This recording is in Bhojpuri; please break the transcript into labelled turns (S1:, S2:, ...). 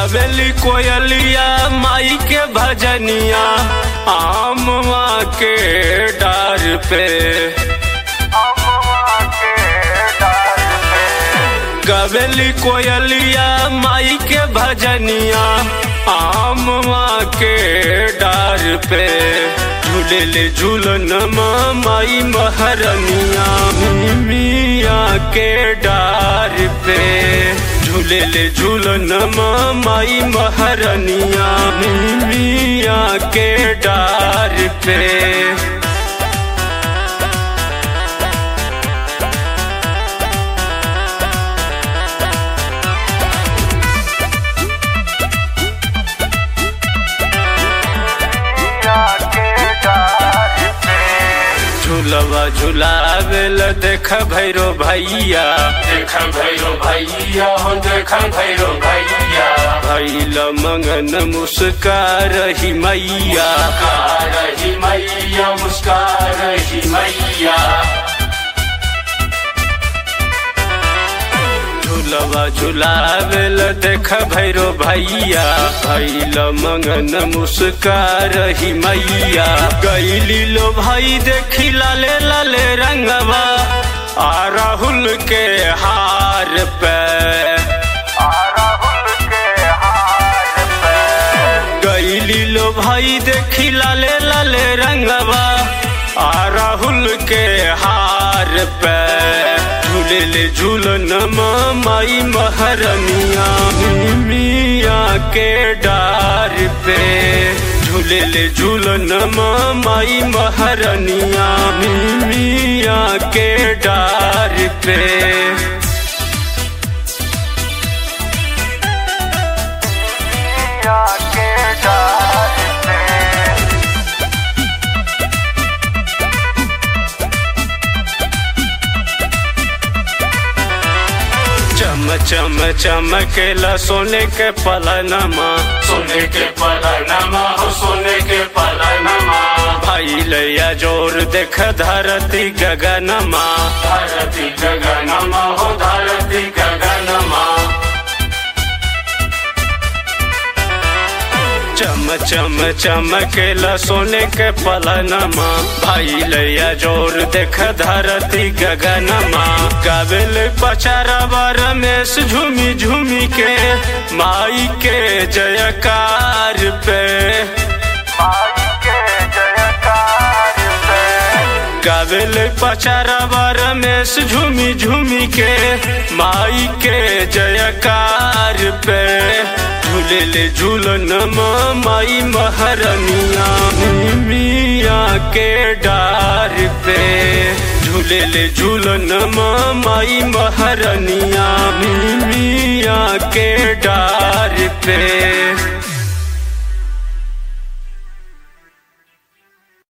S1: गवेली कोयलिया माई के भजनिया आमवा के डार पे। गवेली कोयलिया माई के भजनिया आमवा के डार पे। झूले झूलन माई महरनिया मिया के डार पे। झूले झूलन माई महरनिया मिया के डार पे। झूलवा झुलावेल देख भैरो भैया,
S2: देख भैरो भैया हो देख भैरो भैया।
S1: भैल मंगन मुस्कार ही मैया,
S2: मुस्कार ही मैया मुस्कार ही मैया।
S1: झूलवा झुलावेल देख भैरो भैया, भैल मंगन मुस्कार ही मैया। गईली लो भाई देखी लाले लाले रंगवा आ राहुल के हार पे। गईली लो भाई देखी लाले लाले रंगवा आ राहुल के हार पे। झूले झूलन माई महरनिया मिया के डार पे। झूले झूलन माई महरनिया मिया के डार पे। चम चम चमकेला सोने के पलनमा,
S2: सोने के पलनमा हो सोने के पलनमा।
S1: भाई लैया जोर देख धरती गगनमा,
S2: धरती गगनमा हो धरती गगनमा।
S1: चम चम चमकेला सोने के पलनमा, भाई लैया जोर देख धरती गगनमा। गावेल पचारवा रमेश झूमी झूमी के माई के जयकार पे। गावेल पचारवा रमेश झूमी झूमी के माई के जयकार पे। झूले झूलन माई महरनिया मिया के डार पे। झूले झूलन माई महरनिया मिया के डार पे।